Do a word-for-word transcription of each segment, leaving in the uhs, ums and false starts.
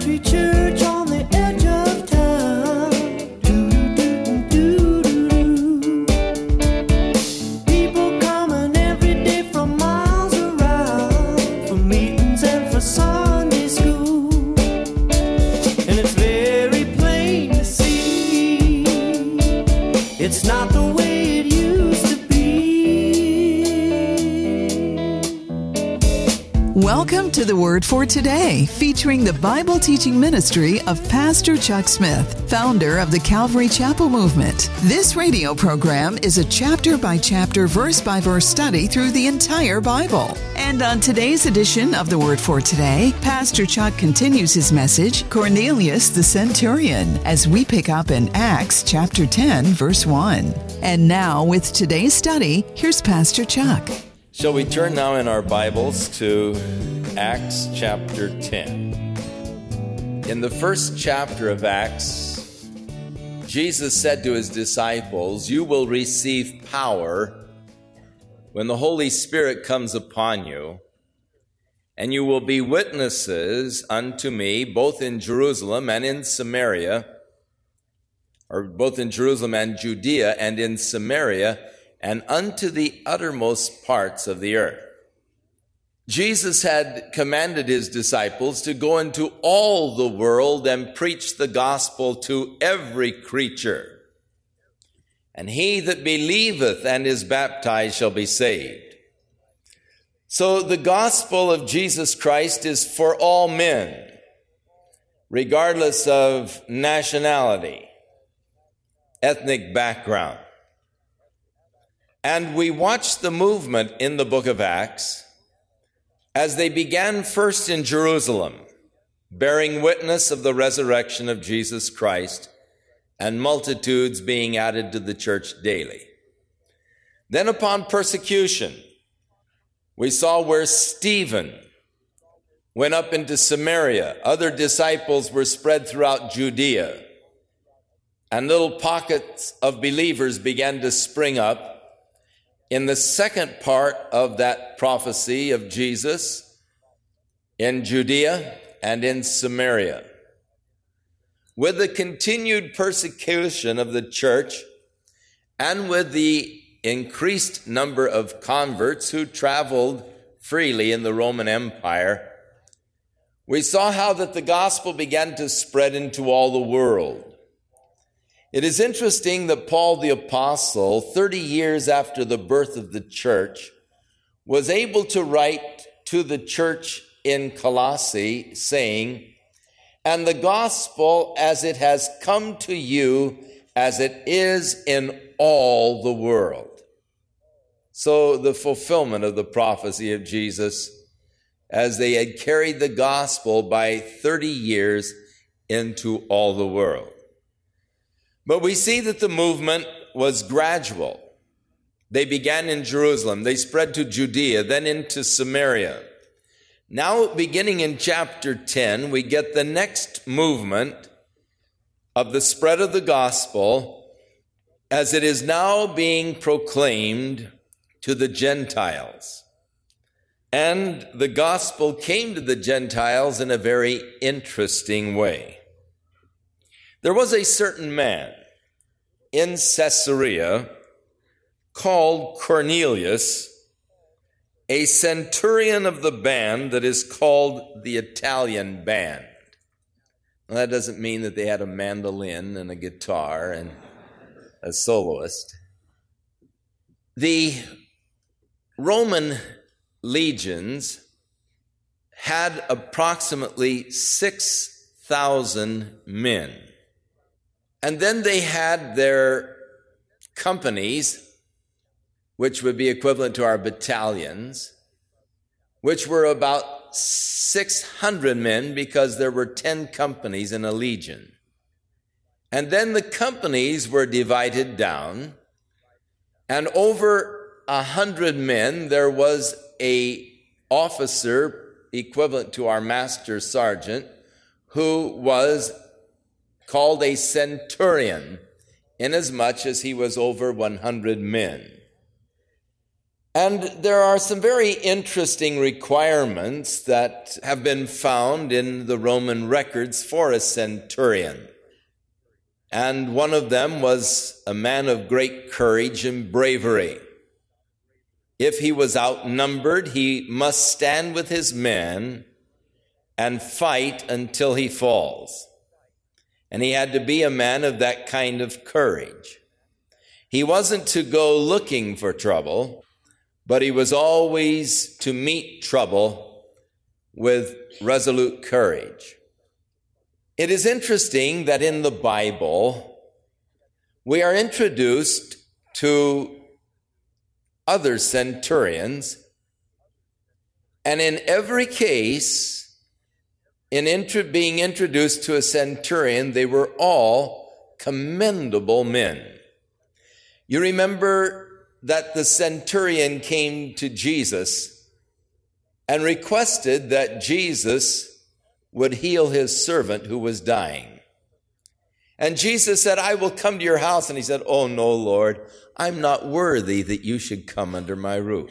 country church on the edge of town. Do-do-do-do-do-do. People coming every day from miles around for meetings and for Sunday school. And it's very plain to see it's not the way it used to be. Welcome to the Word for Today, featuring the Bible teaching ministry of Pastor Chuck Smith, founder of the Calvary Chapel Movement. This radio program is a chapter-by-chapter, verse-by-verse study through the entire Bible. And on today's edition of the Word for Today, Pastor Chuck continues his message, Cornelius the Centurion, as we pick up in Acts chapter ten, verse one. And now, with today's study, here's Pastor Chuck. Shall we turn now in our Bibles to Acts chapter ten? In the first chapter of Acts, Jesus said to his disciples, "You will receive power when the Holy Spirit comes upon you, and you will be witnesses unto me both in Jerusalem and in Samaria," or both in Jerusalem and Judea and in Samaria, and unto the uttermost parts of the earth. Jesus had commanded his disciples to go into all the world and preach the gospel to every creature. And he that believeth and is baptized shall be saved. So the gospel of Jesus Christ is for all men, regardless of nationality, ethnic background. And we watch the movement in the book of Acts as they began first in Jerusalem, bearing witness of the resurrection of Jesus Christ, and multitudes being added to the church daily. Then upon persecution, we saw where Stephen went up into Samaria. Other disciples were spread throughout Judea, and little pockets of believers began to spring up. In the second part of that prophecy of Jesus, in Judea and in Samaria, with the continued persecution of the church and with the increased number of converts who traveled freely in the Roman Empire, we saw how that the gospel began to spread into all the world. It is interesting that Paul the Apostle, thirty years after the birth of the church, was able to write to the church in Colossae saying, "And the gospel as it has come to you, as it is in all the world." So the fulfillment of the prophecy of Jesus, as they had carried the gospel by thirty years into all the world. But we see that the movement was gradual. They began in Jerusalem, they spread to Judea, then into Samaria. Now, beginning in chapter ten, we get the next movement of the spread of the gospel as it is now being proclaimed to the Gentiles. And the gospel came to the Gentiles in a very interesting way. There was a certain man in Caesarea called Cornelius, a centurion of the band that is called the Italian band. Well, that doesn't mean that they had a mandolin and a guitar and a soloist. The Roman legions had approximately six thousand men. And then they had their companies, which would be equivalent to our battalions, which were about six hundred men because there were ten companies in a legion. And then the companies were divided down, and over a hundred men, there was a officer equivalent to our master sergeant who was called a centurion, inasmuch as he was over one hundred men. And there are some very interesting requirements that have been found in the Roman records for a centurion. And one of them was a man of great courage and bravery. If he was outnumbered, he must stand with his men and fight until he falls. And he had to be a man of that kind of courage. He wasn't to go looking for trouble, but he was always to meet trouble with resolute courage. It is interesting that in the Bible, we are introduced to other centurions, and in every case, in intro- being introduced to a centurion, they were all commendable men. You remember that the centurion came to Jesus and requested that Jesus would heal his servant who was dying. And Jesus said, I will come to your house. And he said, oh no, Lord, I'm not worthy that you should come under my roof.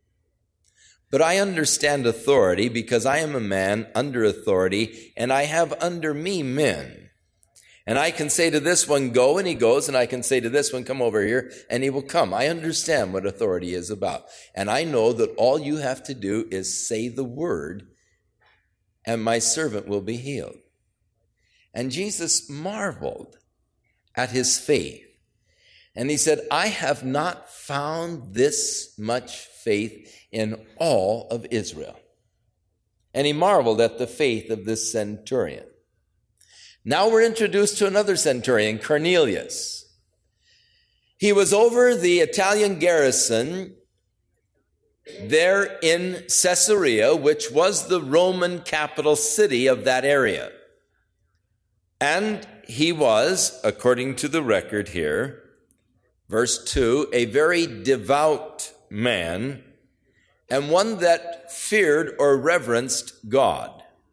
But I understand authority because I am a man under authority, and I have under me men. And I can say to this one, go, and he goes, and I can say to this one, come over here, and he will come. I understand what authority is about. And I know that all you have to do is say the word, and my servant will be healed. And Jesus marveled at his faith. And he said, I have not found this much faith in all of Israel. And he marveled at the faith of this centurion. Now we're introduced to another centurion, Cornelius. He was over the Italian garrison there in Caesarea, which was the Roman capital city of that area. And he was, according to the record here, verse two, a very devout man and one that feared or reverenced God.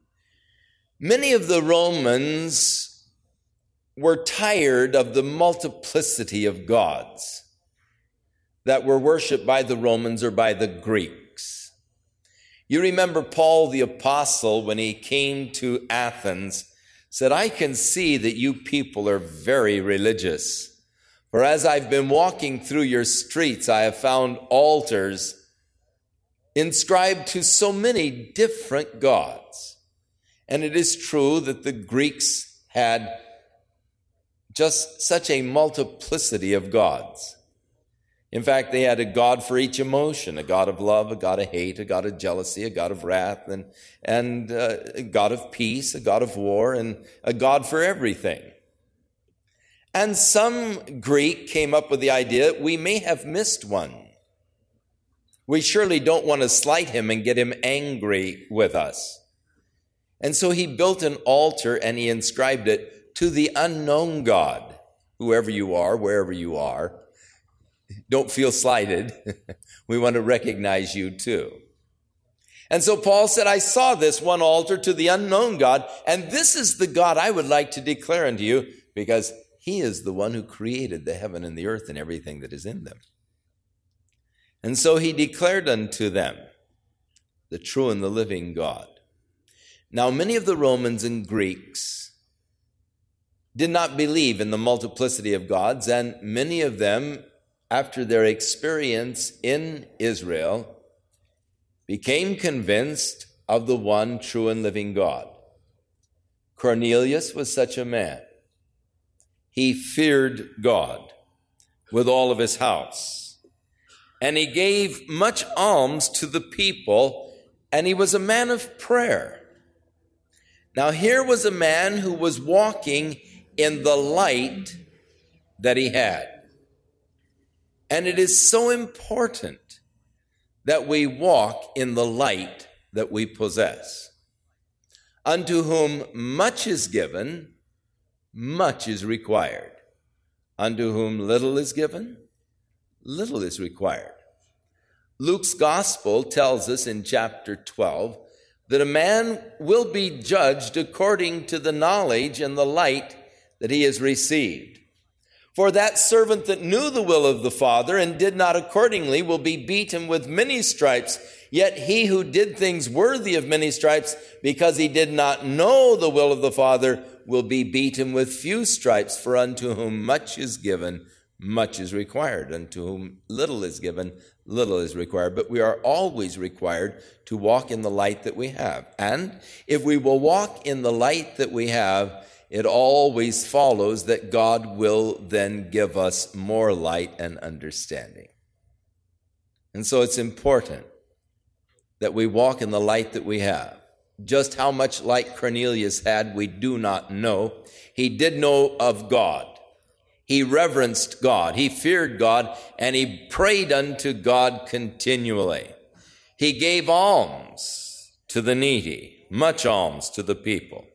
Many of the Romans were tired of the multiplicity of gods that were worshiped by the Romans or by the Greeks. You remember Paul the Apostle, when he came to Athens, said, I can see that you people are very religious. For as I've been walking through your streets, I have found altars inscribed to so many different gods. And it is true that the Greeks had just such a multiplicity of gods. In fact, they had a god for each emotion, a god of love, a god of hate, a god of jealousy, a god of wrath, and, and uh, a god of peace, a god of war, and a god for everything. And some Greek came up with the idea, we may have missed one. We surely don't want to slight him and get him angry with us. And so he built an altar and he inscribed it to the unknown God, whoever you are, wherever you are. Don't feel slighted. We want to recognize you too. And so Paul said, I saw this one altar to the unknown God, and this is the God I would like to declare unto you, because he is the one who created the heaven and the earth and everything that is in them. And so he declared unto them the true and the living God. Now, many of the Romans and Greeks did not believe in the multiplicity of gods, and many of them, after their experience in Israel, became convinced of the one true and living God. Cornelius was such a man. He feared God with all of his house, and he gave much alms to the people, and he was a man of prayer. Now, here was a man who was walking in the light that he had. And it is so important that we walk in the light that we possess. Unto whom much is given, much is required. Unto whom little is given, little is required. Luke's gospel tells us in chapter twelve that a man will be judged according to the knowledge and the light that he has received. For that servant that knew the will of the Father and did not accordingly will be beaten with many stripes. Yet he who did things worthy of many stripes, because he did not know the will of the Father, will be beaten with few stripes. For unto whom much is given, much is required. Unto whom little is given, little is required. But we are always required to walk in the light that we have. And if we will walk in the light that we have, it always follows that God will then give us more light and understanding. And so it's important that we walk in the light that we have. Just how much light Cornelius had, we do not know. He did know of God. He reverenced God. He feared God, and he prayed unto God continually. He gave alms to the needy, much alms to the people.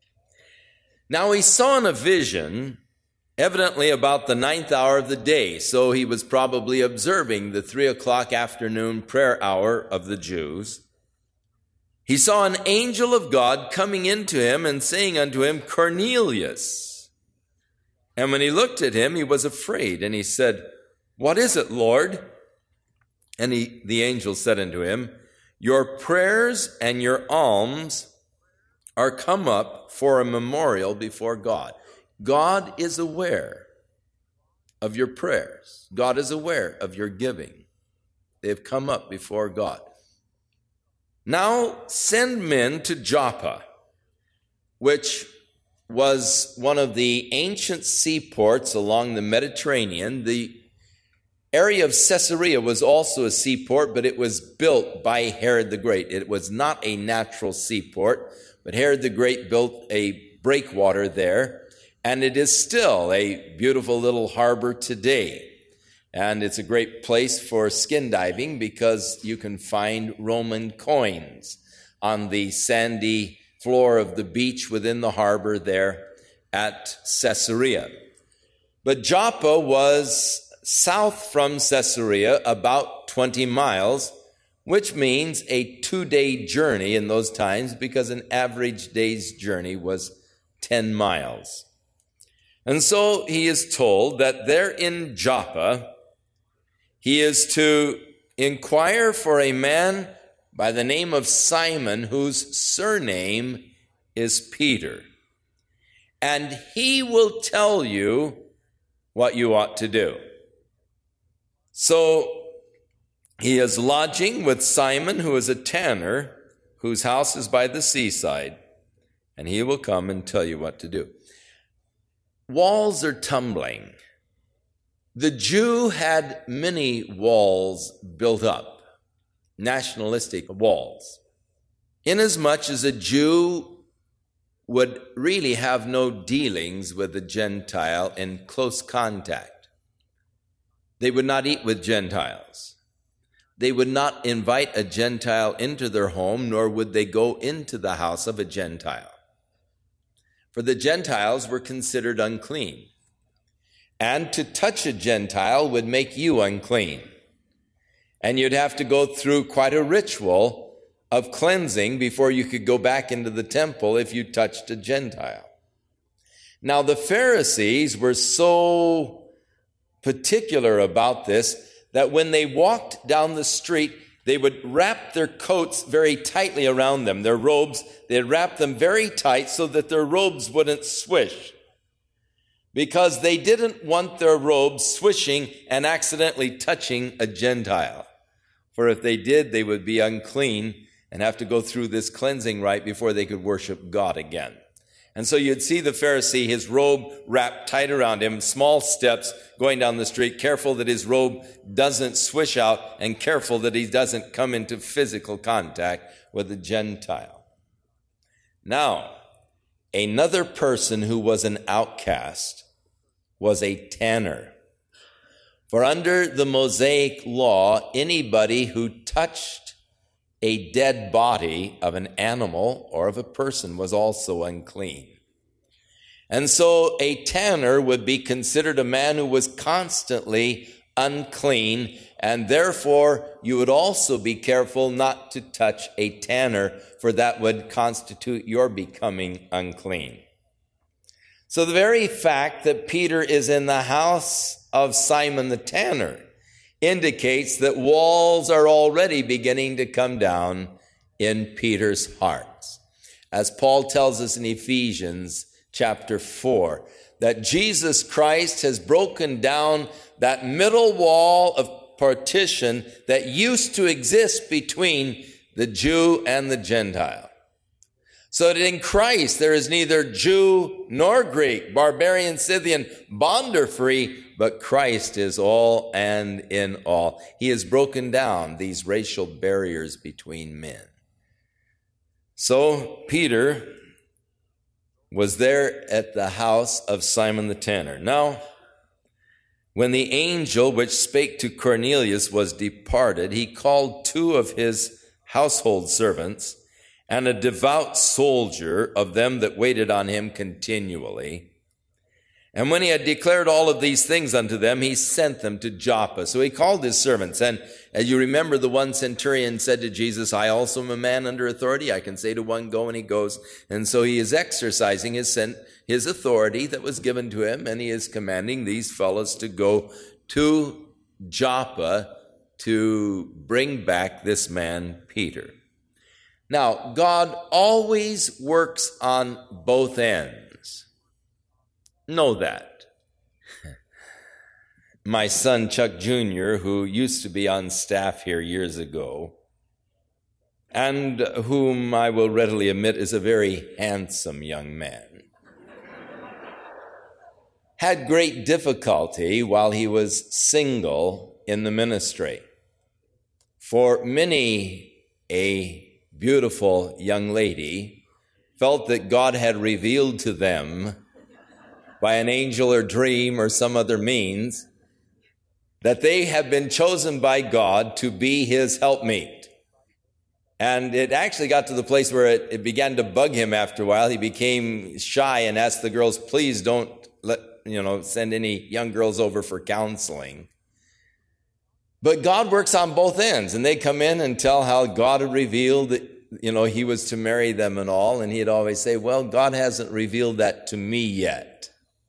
Now he saw in a vision, evidently about the ninth hour of the day, so he was probably observing the three o'clock afternoon prayer hour of the Jews. He saw an angel of God coming into him and saying unto him, Cornelius. And when he looked at him, he was afraid, and he said, What is it, Lord? And he, the angel said unto him, Your prayers and your alms are come up for a memorial before God. God is aware of your prayers. God is aware of your giving. They have come up before God. Now send men to Joppa, which was one of the ancient seaports along the Mediterranean. The area of Caesarea was also a seaport, but it was built by Herod the Great. It was not a natural seaport, but Herod the Great built a breakwater there, and it is still a beautiful little harbor today. And it's a great place for skin diving because you can find Roman coins on the sandy floor of the beach within the harbor there at Caesarea. But Joppa was south from Caesarea about twenty miles, which means a two-day journey in those times, because an average day's journey was ten miles. And so he is told that there in Joppa, he is to inquire for a man by the name of Simon, whose surname is Peter. And he will tell you what you ought to do. So he is lodging with Simon, who is a tanner, whose house is by the seaside, and he will come and tell you what to do. Walls are tumbling. The Jew had many walls built up, nationalistic walls, inasmuch as a Jew would really have no dealings with a Gentile in close contact. They would not eat with Gentiles. They would not invite a Gentile into their home, nor would they go into the house of a Gentile. For the Gentiles were considered unclean. And to touch a Gentile would make you unclean. And you'd have to go through quite a ritual of cleansing before you could go back into the temple if you touched a Gentile. Now, the Pharisees were so particular about this that when they walked down the street, they would wrap their coats very tightly around them, their robes. They'd wrap them very tight so that their robes wouldn't swish, because they didn't want their robes swishing and accidentally touching a Gentile. For if they did, they would be unclean and have to go through this cleansing rite before they could worship God again. And so you'd see the Pharisee, his robe wrapped tight around him, small steps going down the street, careful that his robe doesn't swish out and careful that he doesn't come into physical contact with a Gentile. Now, another person who was an outcast was a tanner. For under the Mosaic law, anybody who touched a dead body of an animal or of a person was also unclean. And so a tanner would be considered a man who was constantly unclean, and therefore you would also be careful not to touch a tanner, for that would constitute your becoming unclean. So the very fact that Peter is in the house of Simon the tanner indicates that walls are already beginning to come down in Peter's hearts. As Paul tells us in Ephesians chapter four, that Jesus Christ has broken down that middle wall of partition that used to exist between the Jew and the Gentile. So that in Christ there is neither Jew nor Greek, barbarian, Scythian, bond or free, but Christ is all and in all. He has broken down these racial barriers between men. So Peter was there at the house of Simon the tanner. Now, when the angel which spake to Cornelius was departed, he called two of his household servants and a devout soldier of them that waited on him continually. And when he had declared all of these things unto them, he sent them to Joppa. So he called his servants. And as you remember, the one centurion said to Jesus, I also am a man under authority. I can say to one, go, and he goes. And so he is exercising his, his authority that was given to him, and he is commanding these fellows to go to Joppa to bring back this man, Peter. Now, God always works on both ends. Know that. My son, Chuck Junior, who used to be on staff here years ago, and whom I will readily admit is a very handsome young man, had great difficulty while he was single in the ministry. For many a beautiful young lady felt that God had revealed to them by an angel or dream or some other means that they have been chosen by God to be his helpmeet. And it actually got to the place where it, it began to bug him after a while. He became shy and asked the girls, please don't let, you know, send any young girls over for counseling. But God works on both ends, and they come in and tell how God had revealed that, you know, he was to marry them and all, and he'd always say, well, God hasn't revealed that to me yet.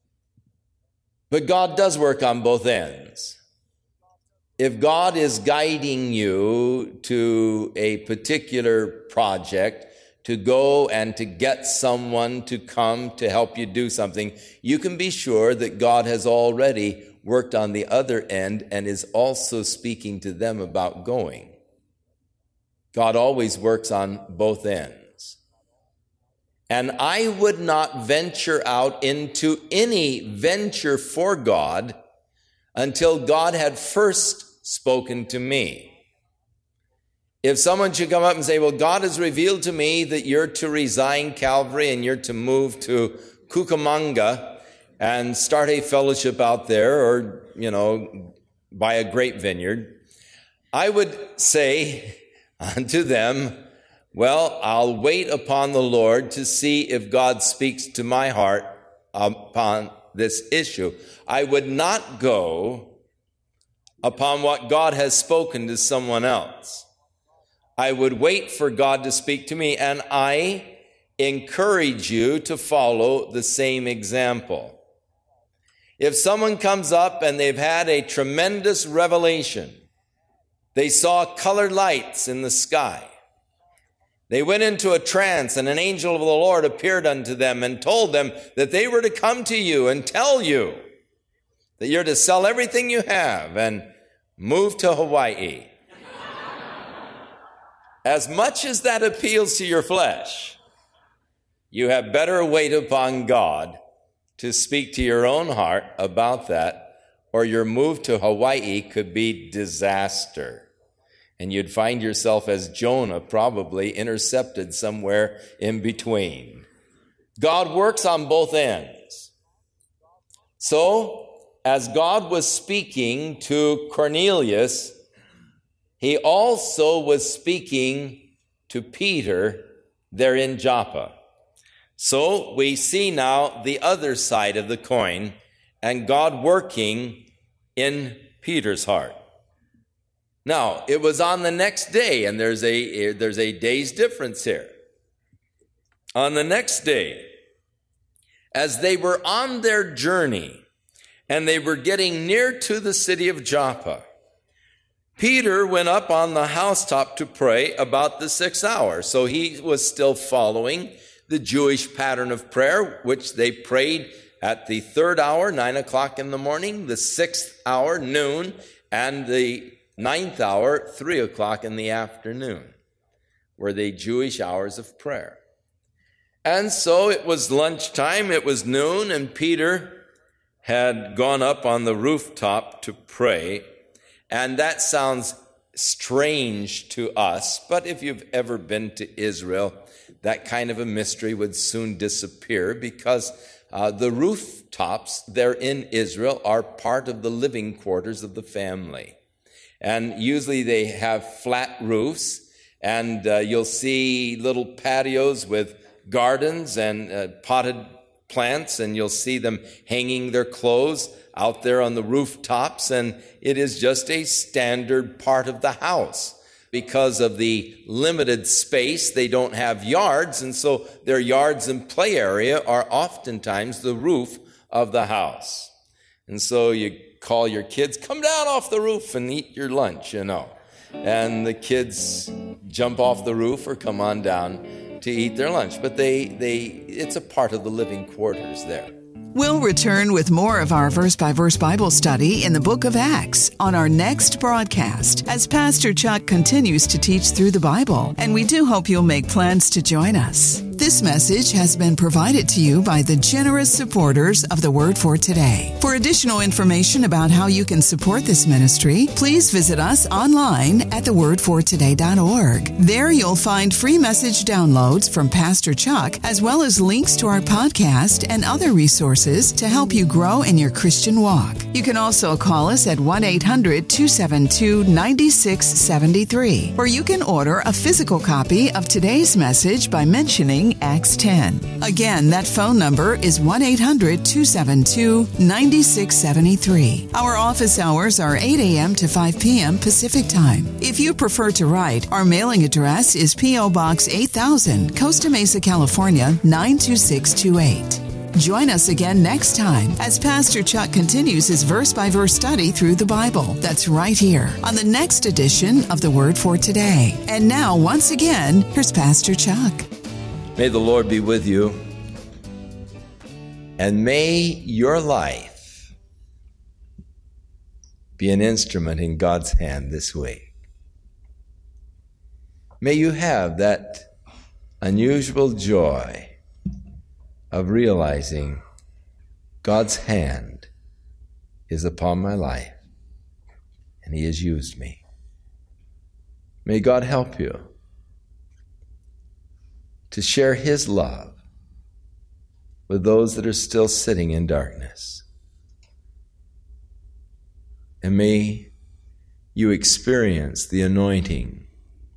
But God does work on both ends. If God is guiding you to a particular project, to go and to get someone to come to help you do something, you can be sure that God has already worked on the other end and is also speaking to them about going. God always works on both ends. And I would not venture out into any venture for God until God had first spoken to me. If someone should come up and say, well, God has revealed to me that you're to resign Calvary and you're to move to Cucamonga and start a fellowship out there, or, you know, buy a grape vineyard, I would say unto them, well, I'll wait upon the Lord to see if God speaks to my heart upon this issue. I would not go upon what God has spoken to someone else. I would wait for God to speak to me, and I encourage you to follow the same example. If someone comes up and they've had a tremendous revelation, they saw colored lights in the sky, they went into a trance, and an angel of the Lord appeared unto them and told them that they were to come to you and tell you that you're to sell everything you have and move to Hawaii. As much as that appeals to your flesh, you have better wait upon God to speak to your own heart about that, or your move to Hawaii could be disaster. And you'd find yourself as Jonah, probably intercepted somewhere in between. God works on both ends. So, as God was speaking to Cornelius, he also was speaking to Peter there in Joppa. So we see now the other side of the coin, and God working in Peter's heart. Now, it was on the next day, and there's a, there's a day's difference here. On the next day, as they were on their journey and they were getting near to the city of Joppa, Peter went up on the housetop to pray about the sixth hour. So he was still following the Jewish pattern of prayer, which they prayed at the third hour, nine o'clock in the morning, the sixth hour, noon, and the ninth hour, three o'clock in the afternoon, were the Jewish hours of prayer. And so it was lunchtime, it was noon, and Peter had gone up on the rooftop to pray. And that sounds strange to us, but if you've ever been to Israel, that kind of a mystery would soon disappear, because uh, the rooftops there in Israel are part of the living quarters of the family. And usually they have flat roofs, and uh, you'll see little patios with gardens and uh, potted plants, and you'll see them hanging their clothes out there on the rooftops, and it is just a standard part of the house. Because of the limited space, they don't have yards, and so their yards and play area are oftentimes the roof of the house. And so you call your kids, come down off the roof and eat your lunch, you know. And the kids jump off the roof or come on down to eat their lunch. But they, they, it's a part of the living quarters there. We'll return with more of our verse-by-verse Bible study in the book of Acts on our next broadcast as Pastor Chuck continues to teach through the Bible, and we do hope you'll make plans to join us. This message has been provided to you by the generous supporters of the Word for Today. For additional information about how you can support this ministry, please visit us online at the word for today dot org. There you'll find free message downloads from Pastor Chuck, as well as links to our podcast and other resources to help you grow in your Christian walk. You can also call us at one eight hundred two seven two nine six seven three, or you can order a physical copy of today's message by mentioning Acts ten. Again, that phone number is one eight hundred two seven two nine six seven three. Our office hours are eight a.m. to five p.m. Pacific Time. If you prefer to write, our mailing address is P O. Box eight thousand, Costa Mesa, California nine two six two eight. Join us again next time as Pastor Chuck continues his verse-by-verse study through the Bible. That's right here on the next edition of the Word for Today. And now, once again, here's Pastor Chuck. May the Lord be with you, and may your life be an instrument in God's hand this week. May you have that unusual joy of realizing God's hand is upon my life, and He has used me. May God help you to share His love with those that are still sitting in darkness. And may you experience the anointing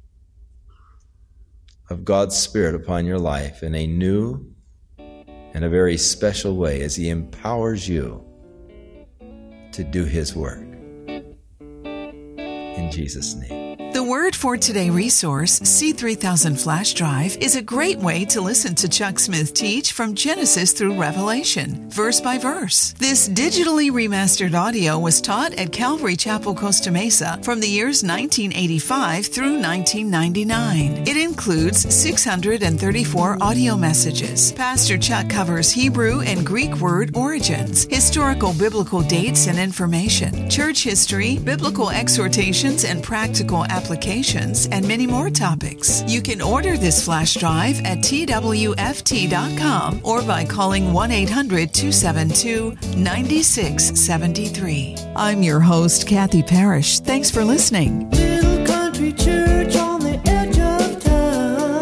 of God's Spirit upon your life in a new and a very special way as He empowers you to do His work. In Jesus' name. The Word for Today resource, C three thousand Flash Drive, is a great way to listen to Chuck Smith teach from Genesis through Revelation, verse by verse. This digitally remastered audio was taught at Calvary Chapel, Costa Mesa from the years nineteen eighty-five through nineteen ninety-nine. It includes six hundred thirty-four audio messages. Pastor Chuck covers Hebrew and Greek word origins, historical biblical dates and information, church history, biblical exhortations and practical applications, and many more topics. You can order this flash drive at T W F T dot com or by calling one eight hundred two seven two nine six seven three. I'm your host, Kathy Parrish. Thanks for listening. Little country church on the edge of town.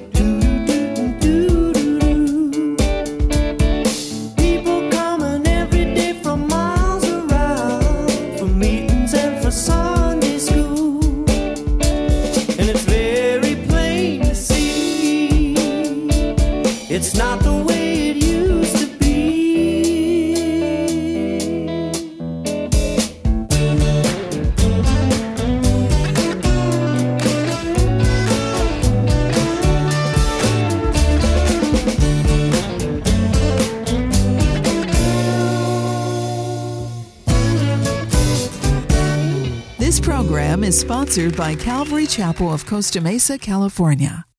Do-do-do-do-do-do. People coming every day from miles around for meetings and for Sunday school. And it's very plain to see it's not the way it used to be. is sponsored by Calvary Chapel of Costa Mesa, California.